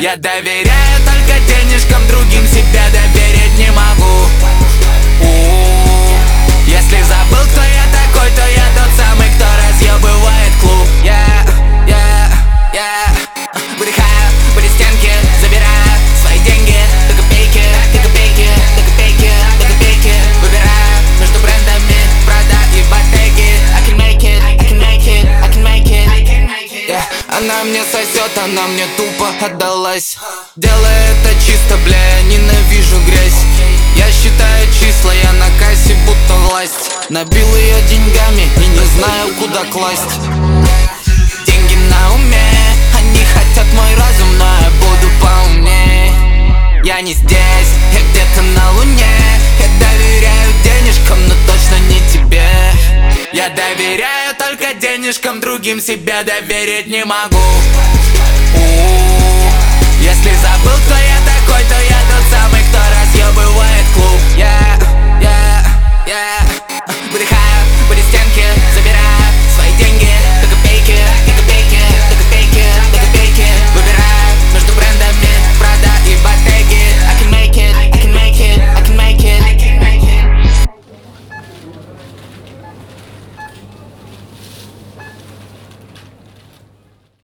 Я доверяю только денежкам, другим себя доверить не могу. Если забыл, кто я такой, то я тот самый, кто разъебывает клуб. Выдыхаю, были стенки, забираю свои деньги. До копейки, до копейки, до копейки, до копейки. Выбираю между брендами Prada и Bottega. I can make it, I can make it, I can make it, I can make it. Она мне сосет, она мне тупо отдалась. Делаю это чисто, бля, я ненавижу грязь. Я считаю числа, я на кассе будто власть. Набил ее деньгами и не знаю, куда класть. Деньги на уме, они хотят мой разум, но я буду поумнее. Я не здесь, я где-то на луне. Я доверяю денежкам, но точно не тебе. Я доверяю только денежкам, другим себя доверить не могу.